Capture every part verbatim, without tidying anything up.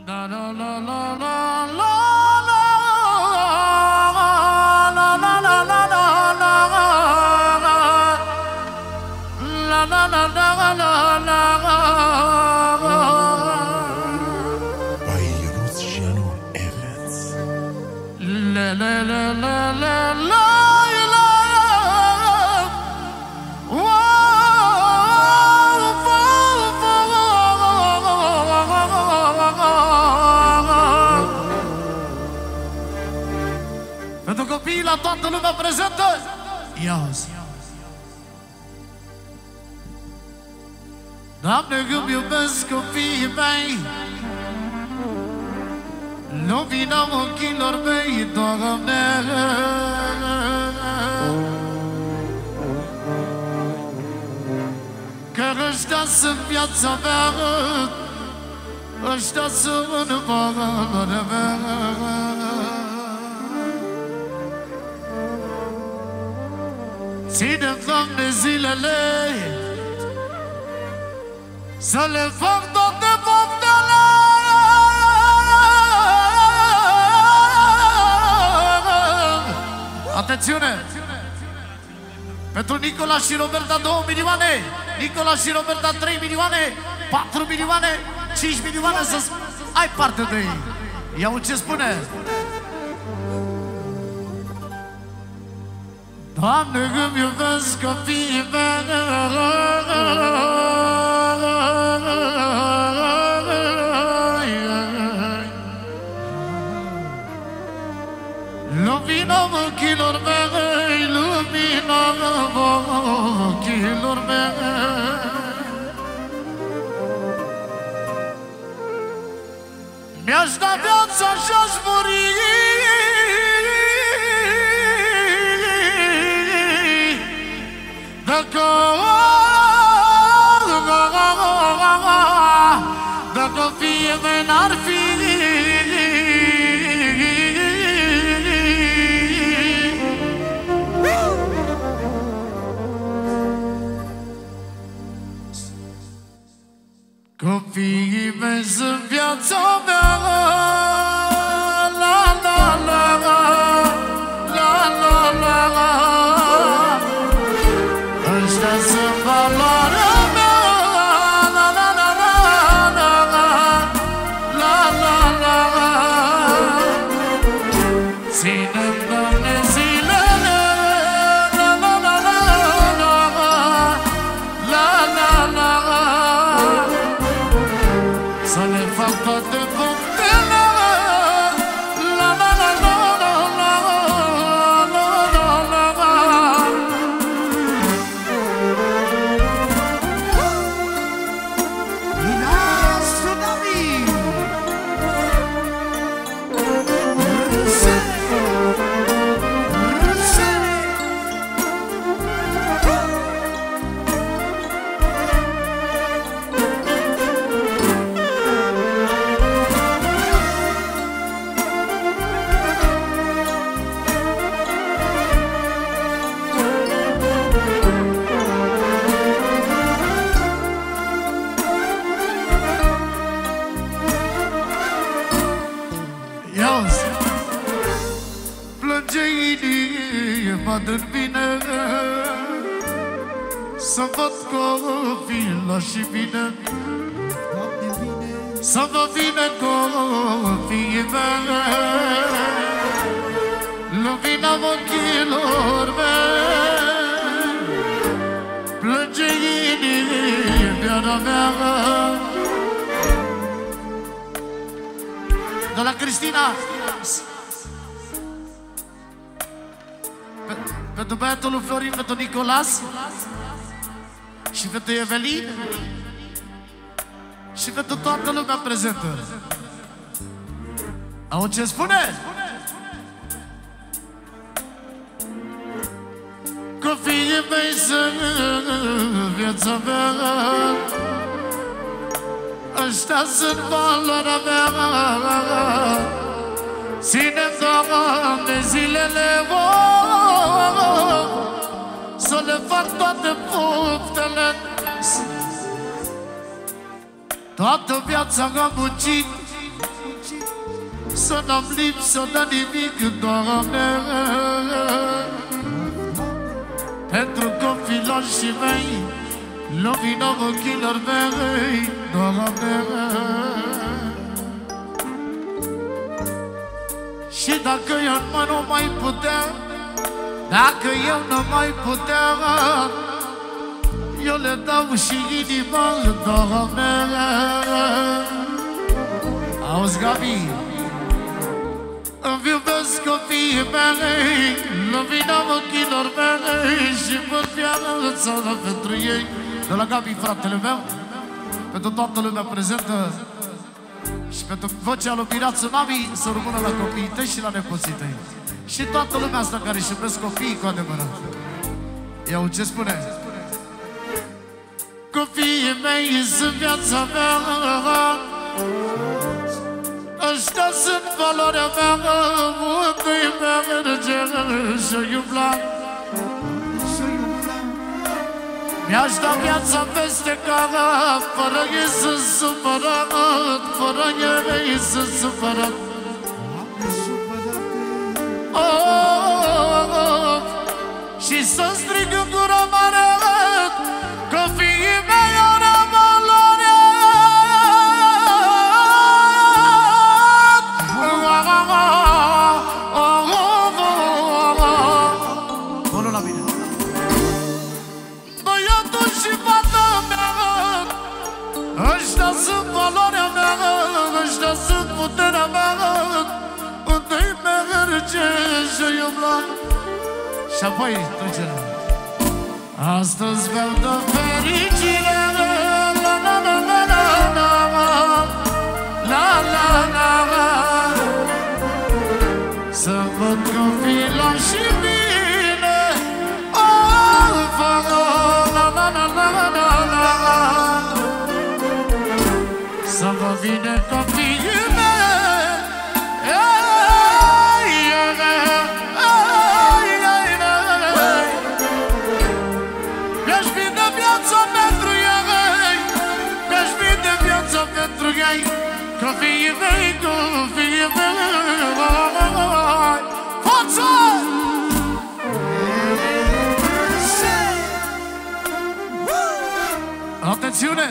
La la la la la la la la la la la la la la. By Luciano Evans. La la la la la la. Pentru copiii la toată lumea prezentă, ia-zi. Doamne, îmi iubesc copiii mei, lumina ochilor mei, Doamne. Că ăștia sunt viața mea, ăștia sunt valoarea mea. Ține-mi, Doamne, zilele, să le fac toate poftele. Atențiune! Pentru Nicola și Roberta două milioane, Nicola și Roberta trei milioane, patru milioane, cinci milioane, să ai parte de ei. Iau ce spune. Doamne, îmi iubesc copiii mei, lumina ochilor mei, lumina ochilor mei. Mi-aș da viața și-aș muri dacă, dacă fiii mei n-ar fi. Copiii mei sunt viața mea, la la la la la la la la. Ăștia sunt valoarea mea, la la la la la la la la la. Ține-mi, Doamne, zilele, la la la la la la la la. Să le fac toate punctele, la la la la la la la la la. Mina Tsunami. Râse, râse. Ia-zi, plânge inima din mine, să văd copila și mine, să vă vină copiii mei, lumina ochilor mei, plânge inima mea. De la Cristina, pentru băiatul lui Florin, pentru Nicolas și pentru Evelin și pentru toată lumea prezentă. Au ce spune? Copiii mei sunt viața mea, ăștia sunt valoarea mea. Ține-mi, Doamne, zilele, oh, să le fac toate punctele. Toată viața am muncit să n-am lipsă de nimic, Doamne, pentru copilașii mei, lumina ochilor mei, Doamne. Și dacă eu mă nu mai putea, dacă eu nu mai putea, eu le dau și inima, Doamne. Auzi, Gabi, îmi iubesc copiii mei, lumina ochilor mei și vor viața pentru ei. De la Gabi, fratele meu, pentru toată lumea prezentă și pentru vocea lui Mirață Mami, să rămână la copiii tăi și la nepoții tăi. Și toată lumea asta care își iubesc copiii cu adevărat. Iau ce spune? Copiii mei sunt viața mea, ăștia sunt valoarea mea, unde-i mea merge și-o iubla. Mi-aș da viața peste cap, fără ei să supărat, fără ei să supărat. Oh, oh, și să strig în gură mare, copiii mei au valoare. Bună la mine. Băiatul și fata mea, ăștia sunt valoarea mea, ăștia sunt puterea mea, unde-i merge și-o iubla. Și apoi trecerea. Astăzi vreau de fericire, la la la la la la la la la, să văd copilașii mine, oh, fără la la la la la la, să vă vine copiii mei. Mi-aș fi de viață pentru ei, mi-aș fi de viață pentru ei, copiii mei, copiii mei. Forță! Atențiune!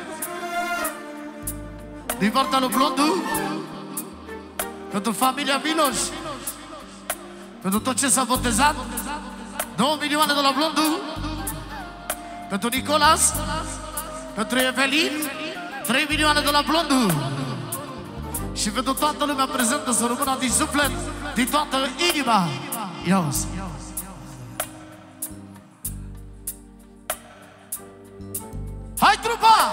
Din partea lui Blondu, pentru familia Miloș, pentru tot ce s-a botezat, două milioane de la Blondu, pentru Nicolas, pentru Evelin, trei milioane de la Blondu. Și pentru toată lumea prezentă, să rămână din suflet, din toată inima. Ia-o-ți! Hai, trupa!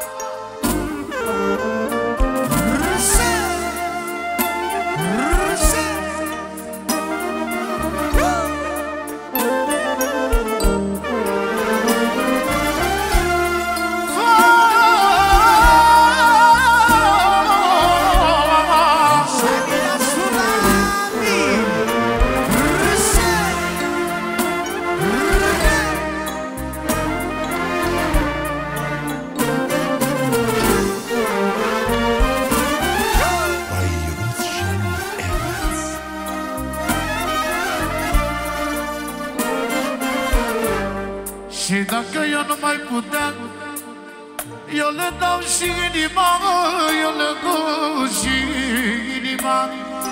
Și dacă eu nu mai puteam, eu le dau și inima, eu le dau și inima,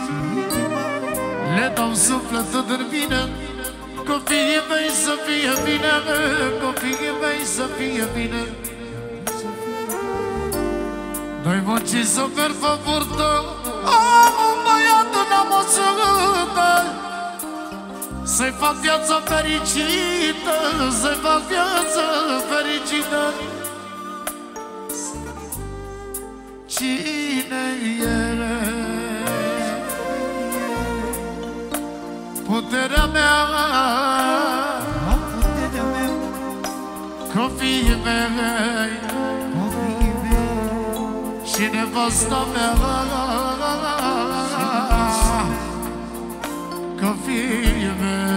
le dau sufletul din mine, copiii mei să fie bine, copiii mei să fie bine. Doi voci să merg pe burtă, am un băiat în amoțărută, să-i fac viața fericită, să-i fac viața fericită. Cine e puterea mea, copiii mei și nevasta mea, copiii mei.